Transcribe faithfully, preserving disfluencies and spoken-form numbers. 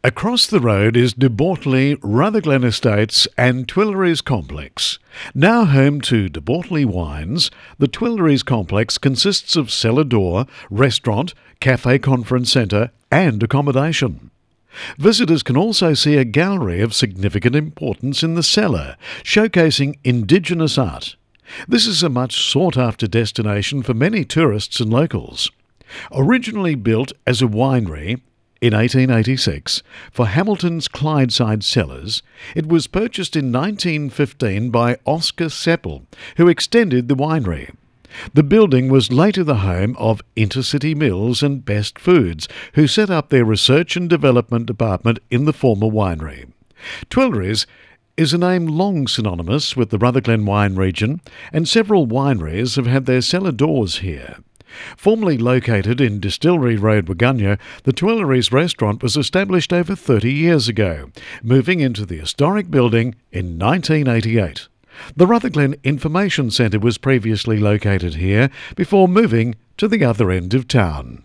Across the road is De Bortley, Rutherglen Estates and Tuileries Complex. Now home to De Bortley Wines, the Tuileries Complex consists of cellar door, restaurant, cafe conference centre and accommodation. Visitors can also see a gallery of significant importance in the cellar, showcasing Indigenous art. This is a much sought-after destination for many tourists and locals. Originally built as a winery in eighteen eighty-six for Hamilton's Clydeside Cellars, it was purchased in nineteen fifteen by Oscar Seppel, who extended the winery. The building was later the home of Intercity Mills and Best Foods, who set up their research and development department in the former winery. Tuileries is a name long synonymous with the Rutherglen wine region, and several wineries have had their cellar doors here. Formerly located in Distillery Road, Waganya, the Tuileries restaurant was established over thirty years ago, moving into the historic building in nineteen eighty-eight. The Rutherglen Information Centre was previously located here before moving to the other end of town.